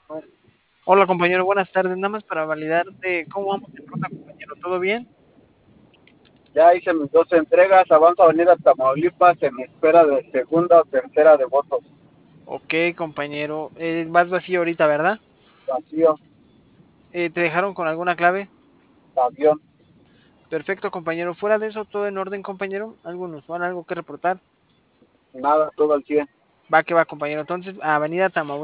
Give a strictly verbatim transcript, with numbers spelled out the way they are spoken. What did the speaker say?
Hola compañero, buenas tardes. Nada más para validarte cómo vamos en ruta, compañero. ¿Todo bien? Ya hice mis dos entregas, avanzo a Avenida Tamaulipas en espera de segunda o tercera de votos. Ok, compañero. Eh, vas vacío ahorita, ¿verdad? Vacío, Eh, ¿te dejaron con alguna clave? avión, Perfecto, compañero. Fuera de eso, todo en orden, compañero. ¿Algo inusual, algo que reportar? nada, todo al cien. Va que va, compañero. Entonces, Avenida Tamaulipas.